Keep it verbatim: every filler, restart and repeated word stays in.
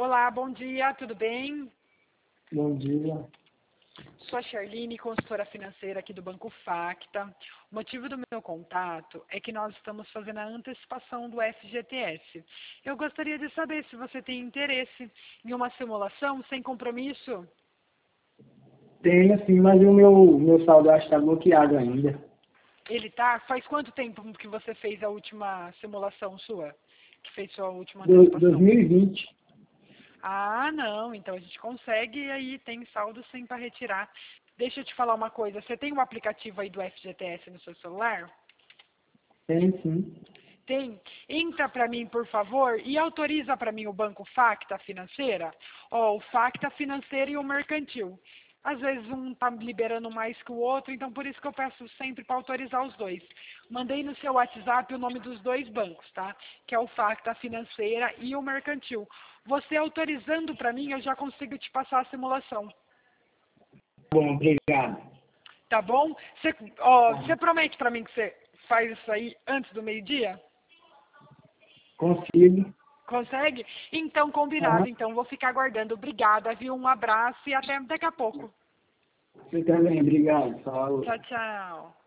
Olá, bom dia, tudo bem? Bom dia. Sou a Charline, consultora financeira aqui do Banco Facta. O motivo do meu contato é que nós estamos fazendo a antecipação do F G T S. Eu gostaria de saber se você tem interesse em uma simulação sem compromisso. Tenho sim, mas o meu, meu saldo acho que está bloqueado ainda. Ele tá? Faz quanto tempo que você fez a última simulação sua? Que fez sua última Do, antecipação? dois mil e vinte. Ah, não, então a gente consegue e aí tem saldo sim para retirar. Deixa eu te falar uma coisa, você tem um aplicativo aí do F G T S no seu celular? Tem sim. Tem? Entra para mim, por favor, e autoriza para mim o Banco Facta Financeira, ó, o Facta Financeira e o Mercantil. Às vezes um está liberando mais que o outro, então por isso que eu peço sempre para autorizar os dois. Mandei no seu WhatsApp o nome dos dois bancos, tá? Que é o Facta Financeira e o Mercantil. Você autorizando para mim, eu já consigo te passar a simulação. Bom, obrigado. Tá bom? Você, ó, Tá. você promete para mim que você faz isso aí antes do meio-dia? Consigo. Consegue? Então, combinado. Aham. Então, vou ficar aguardando. Obrigada, viu? Um abraço e até daqui a pouco. Você também, obrigado. Falou. Tchau, tchau.